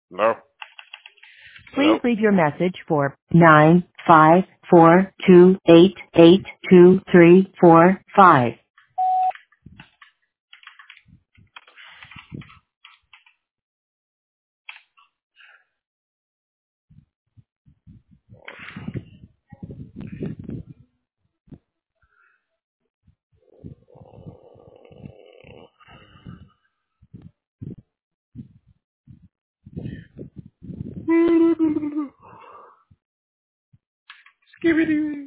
No. Please Hello? leave your message for 95428822345. Skibidi.